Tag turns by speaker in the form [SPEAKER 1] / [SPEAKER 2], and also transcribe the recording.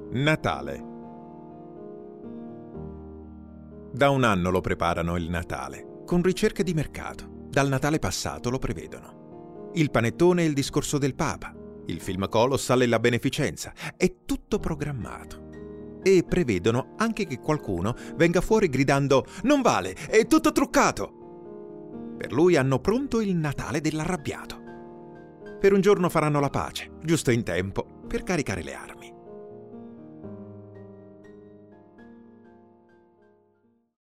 [SPEAKER 1] Natale. Da un anno lo preparano il Natale, con ricerche di mercato. Dal Natale passato lo prevedono. Il panettone e il discorso del Papa, il film colossal e la beneficenza, è tutto programmato. E prevedono anche che qualcuno venga fuori gridando «Non vale, è tutto truccato!». Per lui hanno pronto il Natale dell'arrabbiato. Per un giorno faranno la pace, giusto in tempo per caricare le armi.